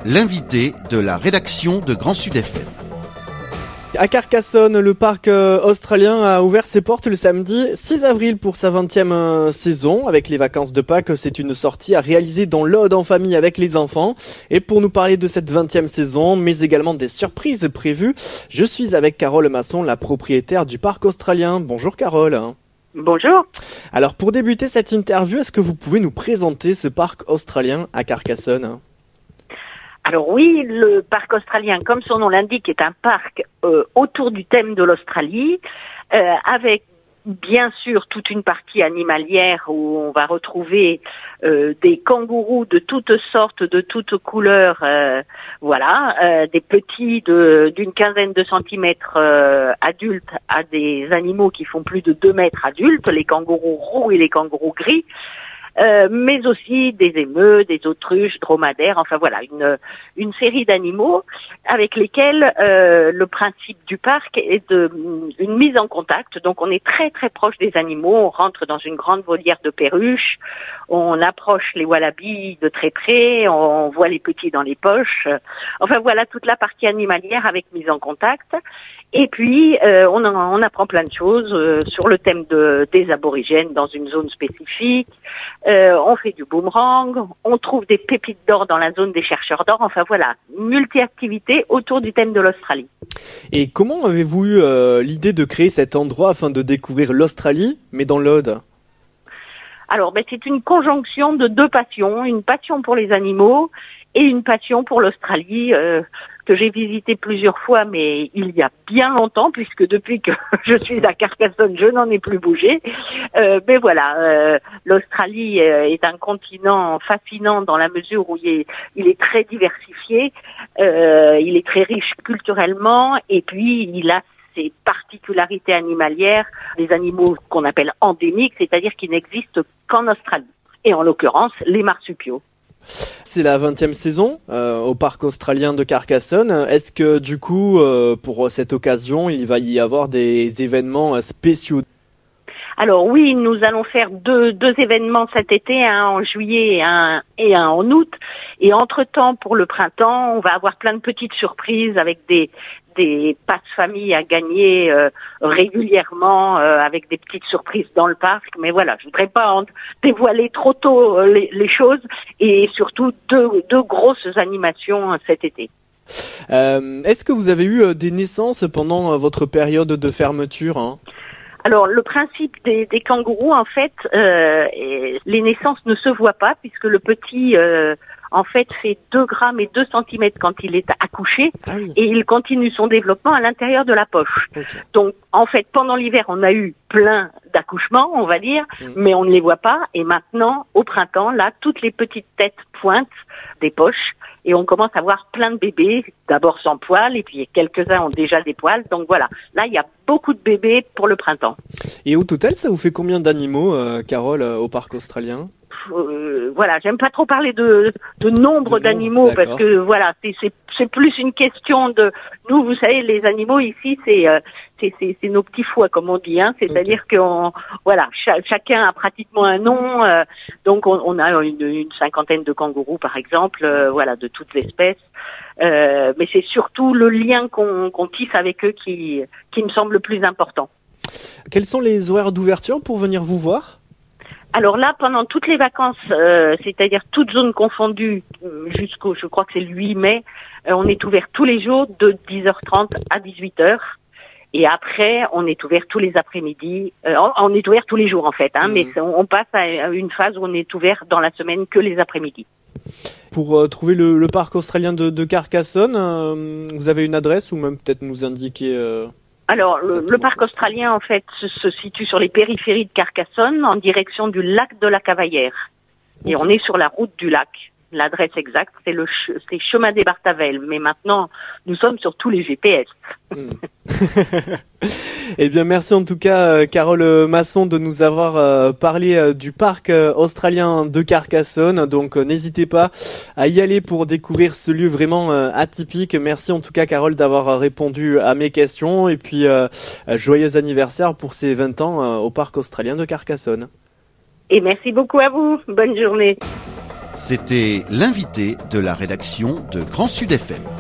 l'invité de la rédaction de Grand Sud FM. À Carcassonne, le parc australien a ouvert ses portes le samedi 6 avril pour sa 20e saison. Avec les vacances de Pâques, c'est une sortie à réaliser dans l'Aude en famille avec les enfants. Et pour nous parler de cette 20e saison, mais également des surprises prévues, je suis avec Carole Masson, la propriétaire du parc australien. Bonjour Carole. Bonjour. Alors pour débuter cette interview, est-ce que vous pouvez nous présenter ce parc australien à Carcassonne ? Alors oui, le parc australien, comme son nom l'indique, est un parc autour du thème de l'Australie, avec bien sûr toute une partie animalière où on va retrouver des kangourous de toutes sortes, de toutes couleurs, des petits d'une quinzaine de centimètres adultes à des animaux qui font plus de 2 mètres adultes, les kangourous roux et les kangourous gris. Mais aussi des émeus, des autruches, dromadaires, enfin voilà, une série d'animaux avec lesquels le principe du parc est une mise en contact. Donc on est très très proche des animaux, on rentre dans une grande volière de perruches, on approche les wallabies de très près, on voit les petits dans les poches. Enfin voilà toute la partie animalière avec mise en contact. Et puis on apprend plein de choses sur le thème des aborigènes dans une zone spécifique. On fait du boomerang, on trouve des pépites d'or dans la zone des chercheurs d'or. Enfin voilà, multi-activités autour du thème de l'Australie. Et comment avez-vous eu l'idée de créer cet endroit afin de découvrir l'Australie, mais dans l'Aude ? Alors c'est une conjonction de 2 passions, une passion pour les animaux et une passion pour l'Australie que j'ai visité plusieurs fois, mais il y a bien longtemps, puisque depuis que je suis à Carcassonne, je n'en ai plus bougé. Mais voilà, l'Australie est un continent fascinant dans la mesure où il est très diversifié, il est très riche culturellement, et puis il a ses particularités animalières, des animaux qu'on appelle endémiques, c'est-à-dire qui n'existent qu'en Australie, et en l'occurrence les marsupiaux. C'est la 20e saison au parc australien de Carcassonne. Est-ce que du coup, pour cette occasion, il va y avoir des événements spéciaux ? Alors oui, nous allons faire deux événements cet été, un en juillet et un en août. Et entre-temps, pour le printemps, on va avoir plein de petites surprises avec des passe-famille à gagner régulièrement avec des petites surprises dans le parc. Mais voilà, je voudrais pas en dévoiler trop tôt les choses et surtout deux grosses animations cet été. Est-ce que vous avez eu des naissances pendant votre période de fermeture ? Alors, le principe des kangourous, en fait, les naissances ne se voient pas puisque le petit, en fait, fait 2 grammes et 2 centimètres quand il est accouché et il continue son développement à l'intérieur de la poche. Okay. Donc, en fait, pendant l'hiver, on a eu plein d'accouchements, on va dire, mais on ne les voit pas. Et maintenant, au printemps, là, toutes les petites têtes pointent des poches. Et on commence à voir plein de bébés, d'abord sans poils, et puis quelques-uns ont déjà des poils. Donc voilà, là il y a beaucoup de bébés pour le printemps. Et au total, ça vous fait combien d'animaux, Carole, au parc australien ? Voilà, j'aime pas trop parler de nombre d'animaux parce que voilà, c'est plus une question de nous, vous savez, les animaux ici c'est nos petits foies comme on dit, c'est-à-dire que chacun a pratiquement un nom, donc on a une cinquantaine de kangourous par exemple, de toutes espèces. Mais c'est surtout le lien qu'on tisse avec eux qui me semble le plus important. Quels sont les horaires d'ouverture pour venir vous voir ? Alors là, pendant toutes les vacances, c'est-à-dire toutes zones confondues, jusqu'au, je crois que c'est le 8 mai, on est ouvert tous les jours de 10h30 à 18h. Et après, on est ouvert tous les après-midi. On est ouvert tous les jours en fait, mais on passe à une phase où on est ouvert dans la semaine que les après-midi. Pour trouver le parc australien de Carcassonne, vous avez une adresse ou même peut-être nous indiquer... Alors, le parc australien, en fait, se situe sur les périphéries de Carcassonne, en direction du lac de la Cavaillère. Et on est sur la route du lac. L'adresse exacte, c'est chemin des Bartavelles. Mais maintenant, nous sommes sur tous les GPS. Eh bien, merci en tout cas, Carole Masson, de nous avoir parlé du parc australien de Carcassonne. Donc, n'hésitez pas à y aller pour découvrir ce lieu vraiment atypique. Merci en tout cas, Carole, d'avoir répondu à mes questions. Et puis, joyeux anniversaire pour ces 20 ans au parc australien de Carcassonne. Et merci beaucoup à vous. Bonne journée. C'était l'invité de la rédaction de Grand Sud FM.